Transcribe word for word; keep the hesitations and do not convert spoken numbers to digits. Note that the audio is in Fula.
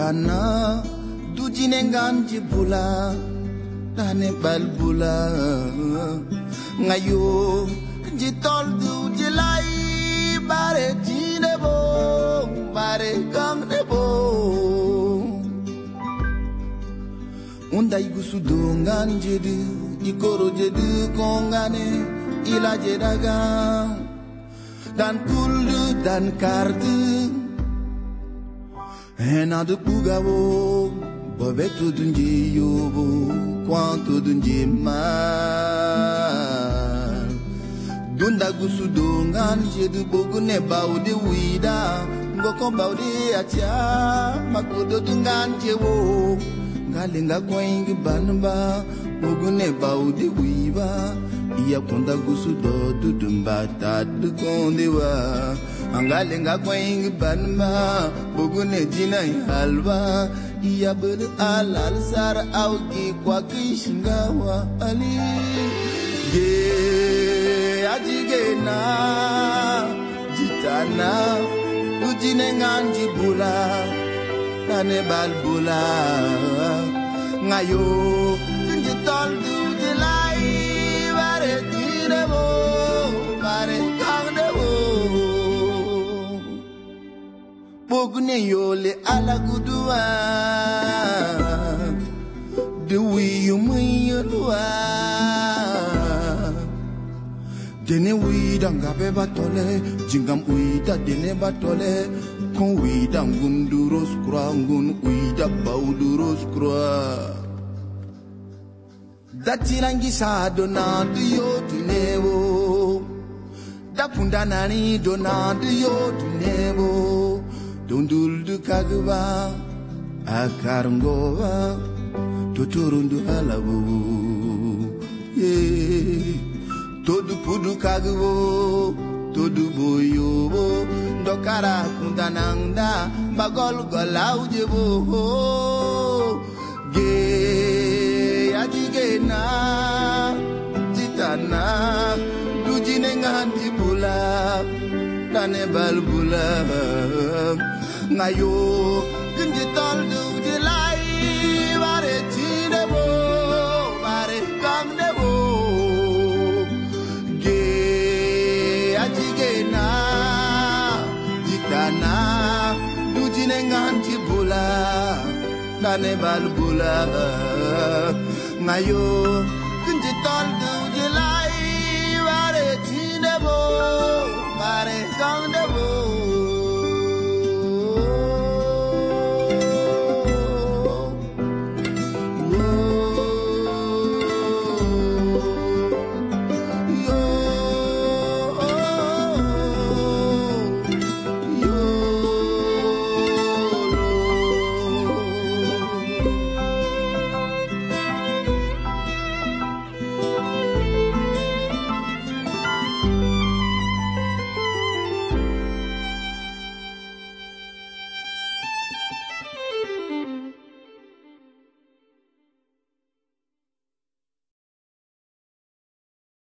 jitana dujine nganji bula tane balbula ngayo jitol du jilai bare jine bo bare kang nebo undai gusu dongan jedu ikoro jedu kongane ila jedaga dan kulu dan kardu ena de bugawo bobetu dunji yobo kwanto dunji mal dunda gusu dongan jedu bogune baude wida ngoko baude acha makudo dungan jewo ngalenga kwengi banba bogune baude wiba iya kunda gusu do dudumba tadu kondewa angalenga kwengi banba bogune jina halwa iya bel alal sar augi kwa kishingawa ali ge ajige na jitana ujine nganji bula tane balbula ngayo njitol du jilai bare tirebo bare kangdebo bogne yole ala gudua de wi yumuyulwa dene wi danga be batole jingam wi da dene batole kon wi dangunduros krangun wi da bauduros kra datirangi sa donando yo tunewo dakunda nani donando yo tunewo dundul du kagwa akarngova tuturundu halabu yeah. Todo pudu kagwo todo boyobo ndokara kundananda bagol golau jebo ge adige na jitana dujine nganji bula tane balbula ngayo genji tol du jilai bare tinebo bare kangdebo ge adige na jitana dujine nganji bula tane balbula ngayo